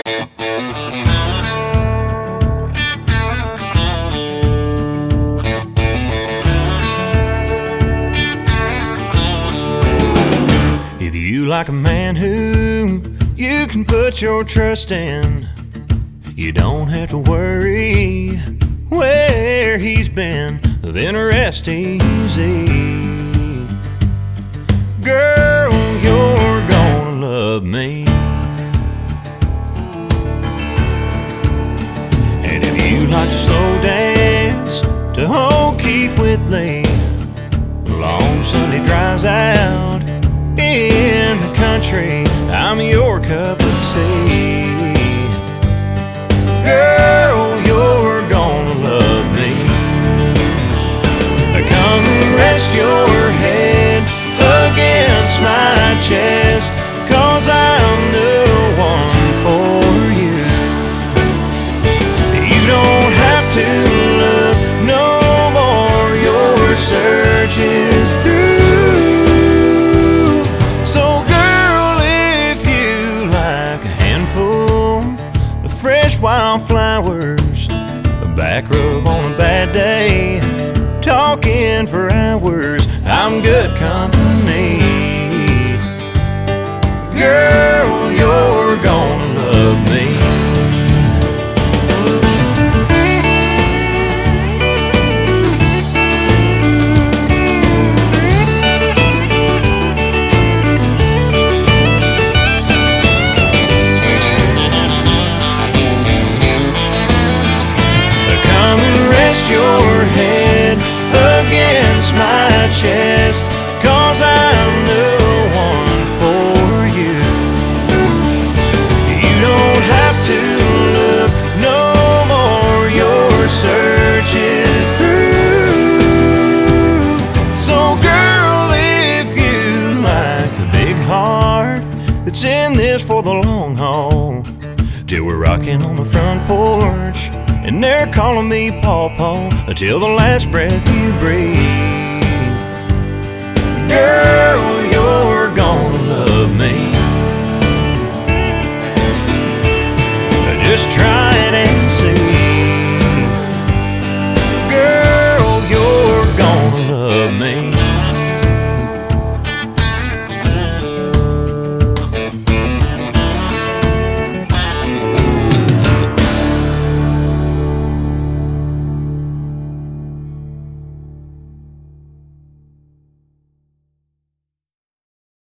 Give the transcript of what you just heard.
If you like a man who you can put your trust in, you don't have to worry where he's been, then rest easy. Girl, you're gonna love me. And if you like to slow dance to old Keith Whitley, long Sunday drives out in the country, I'm your cup of tea. Girl, you're gonna love me. Come rest your head against my chest, 'cause I'm the one for you. You don't have to look no more, your search is through. So girl, if you like a handful of fresh wildflowers, a back rub on a bad day, talking for hours, I'm good company. Girl, you're gonna love me. Come and rest your head against my chest, 'cause I'm the one for you. You don't have to look no more, your search is through. So girl, if you like a big heart that's in this for the long haul, till we're rocking on the front porch and they're calling me Paw until the last breath you breathe. Girl, you're gonna